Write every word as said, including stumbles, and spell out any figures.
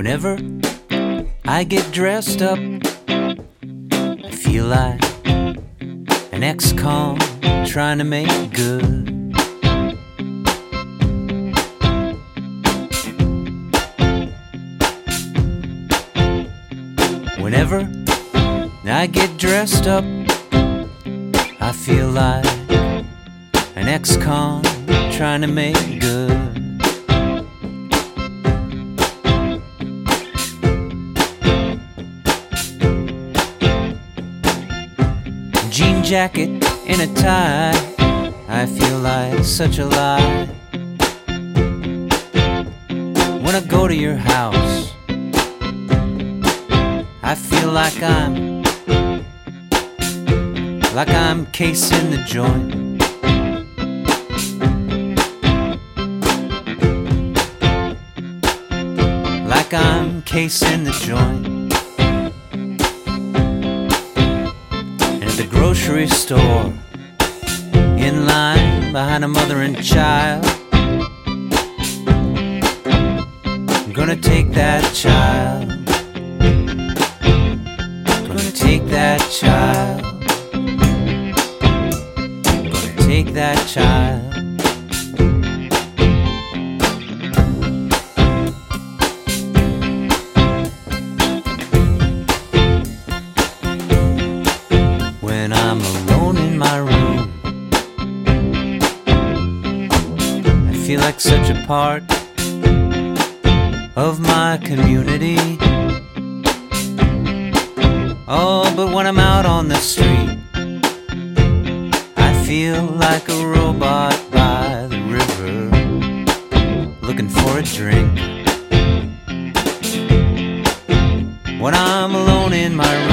Whenever I get dressed up, I feel like an ex-con trying to make good. Whenever I get dressed up, I feel like an ex-con trying to make good. Jean jacket and a tie, I feel like such a lie. When I go to your house, I feel like I'm like I'm casing the joint. Like I'm casing the joint. And at the grocery store, in line behind a mother and child, I'm gonna take that child. Gonna take that child. Gonna take that child. When I'm alone in my room, I feel like such a part of my community. Oh, but when I'm out on the street, I feel like a robot by the river, looking for a drink. When I'm alone in my room,